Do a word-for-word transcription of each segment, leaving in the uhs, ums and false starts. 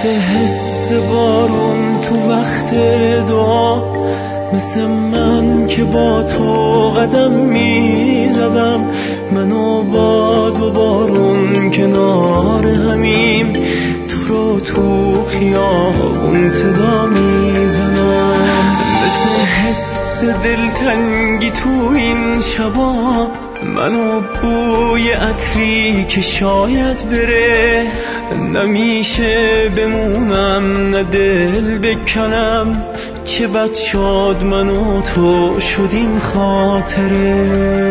مثل حس بارون تو وقت دعا، مثل من که با تو قدم می زدم، منو باد و بارون کنار همیم، تو رو تو خیابون صدا می زنم. مثل حس دلتنگی تو این شبا، منو بوی عطری که شاید بره، نمیشه بمونم نه دل بکنم، چه بد شد من و تو شدیم خاطره.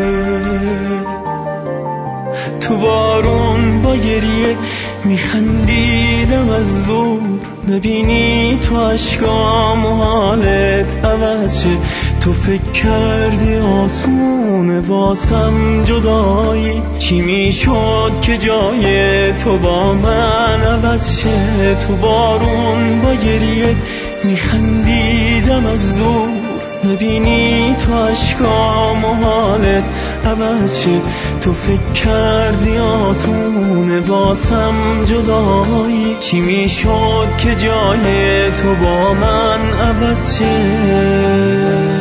تو بارون با گریه میخندیدم از دور، نبینی تو عشقام و حالت عوض شه، تو فکر کردی آسونه واسم جدایی، چی میشد که جای تو با من عوض شه. تو بارون با گریه میخندیدم از دور، نبینی تو عشقام و حالت عوض شه، تو فکر کردی آسونه واسم جدایی، چی میشد که جای تو با من عوض شه.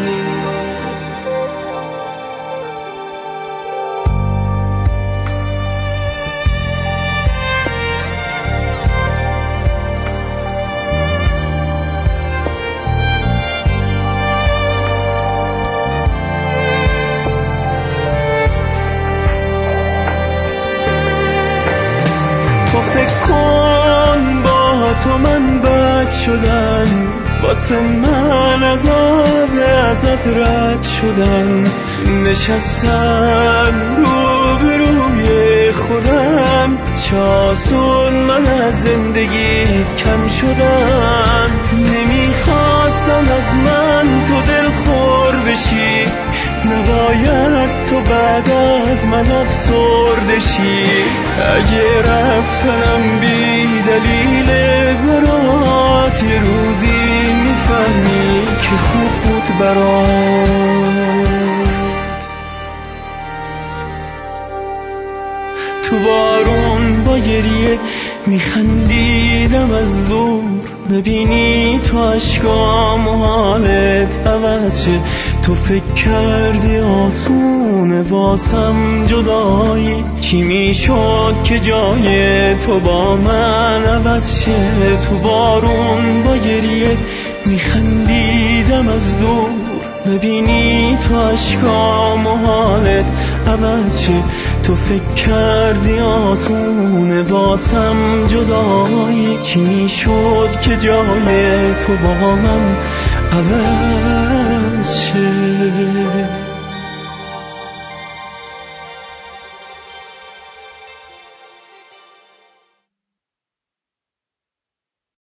تو من بد شدن، واسه من عذاب ازت رد شدن، نشستم رو به روی خودم، چاسون من از زندگیت کم شدم. نمیخواستم از من تو دل خور بشی، نباید تو بعد از من افسرده شی، اگه رفتنم بی دلیل برات، یه روزی میفهمی که خوب بود برات. تو بارون با گریه میخندیدم از دور، نبینی تو عشقام و حالت عوض شه، تو فکر کردی آسونه واسم جدایی، چی میشد که جای تو با من عوض شه. تو بارون با گریه میخندیدم از دور، نبینی تو عشقام و حالت عوض شه، تو فکر کردی آسونه واسم جدایی، چی میشد که جای تو با من عوض